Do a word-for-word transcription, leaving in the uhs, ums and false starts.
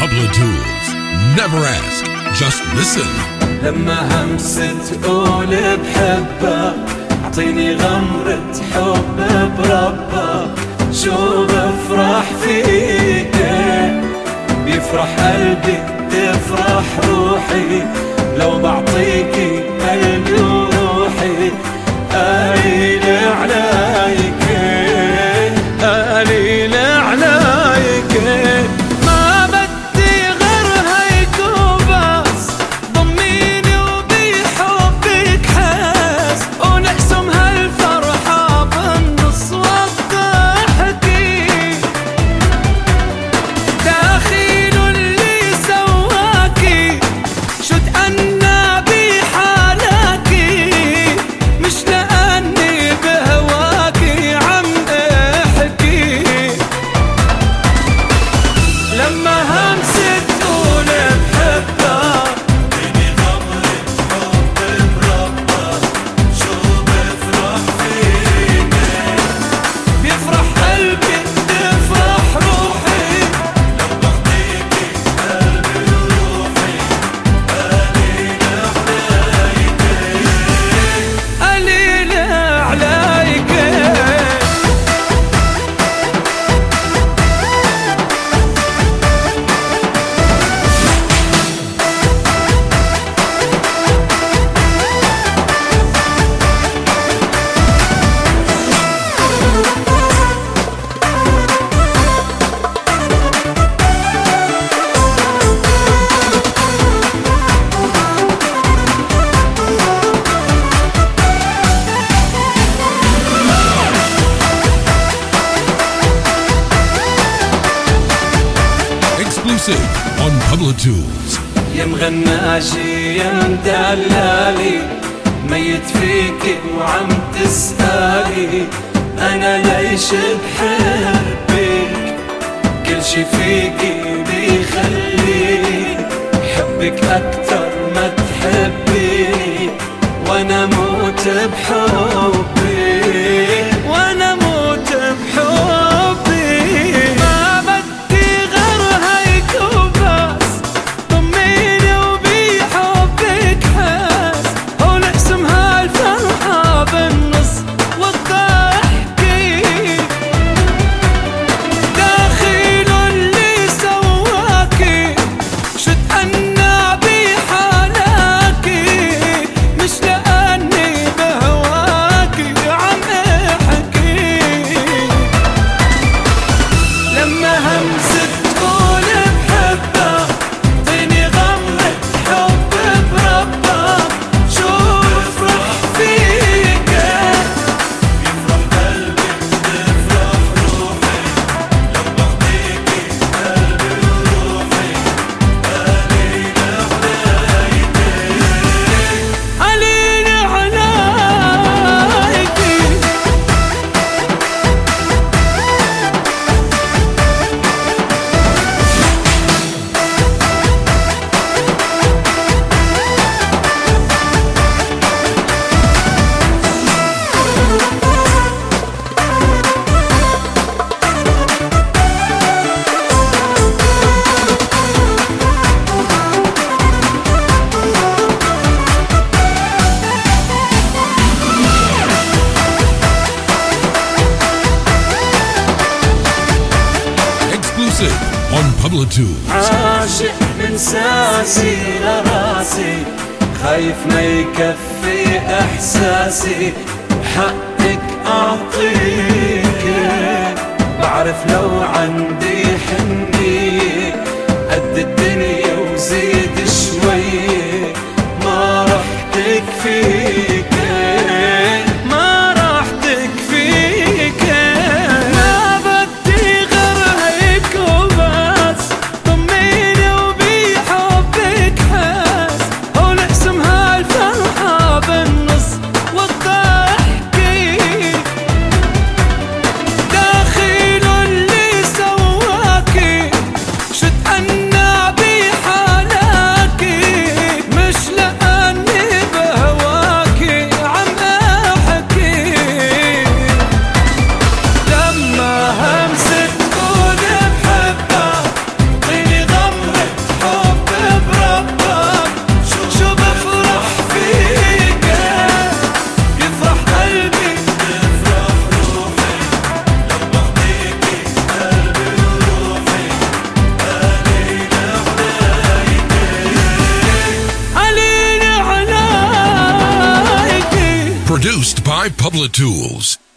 Pablo Tools. Never ask, just listen. لما همسة تقول بحبك اعطيني غمرة حب بربك، شو بفرح فيك بيفرح قلبي تفرح روحي، لو بعطيكي قلبي وروحي قليل عليك قليل عليك، ما بدي غير هيك وبس، ضميني وبحبك حس ونقسم هالفرحة بالنص والضحكي، داخل اللي سواكي شو تأنى بحالكي، مش لأني بهواكي عم احكي، لما همسة تقول بحبك اعطيني غمرة حب بربك، شو بفرح فيك بيفرح قلبي تفرح روحي، لو بعطيكي قلبي وروحي قليل عليك قليل عليك. Exclusive on Pablo Tools. يا مغناجي يا مدلالي ميت فيكي وعم تسألي أنا ليش بحبك، كل شي فيكي بيخليني حبك أكتر ما تحبيني، وأنا موت بحبي وأنا موت بحبي، ما بدي غير هيك وبس، ضميني وبحبك حس ونقسم هالفرحة بالنص والضحكي، داخل اللي سواكي شو تأنى بحالكي، مش لأني بهواكي عم احكي، لما همسة تقول بحبك اعطيني غمرة حب بربك، شو بفرح فيك بيفرح قلبي تفرح روحي، لو بعطيكي قلبي وروحي قليل عليك قليل عليك. Exclusive on Pablo Tools. عاشق من ساسي لراسي خايف ما يكفي احساسي، وحقك اعطيك بعرف لو عندي حنية قد الدنيا وزيد شوي، ما رح تكفيك ما رح تكفيك، ما بدي غير هيك وبس، ضميني وبحبك حس ونقسم هالفرحة بالنص والضحكي، Produced by Public Tools.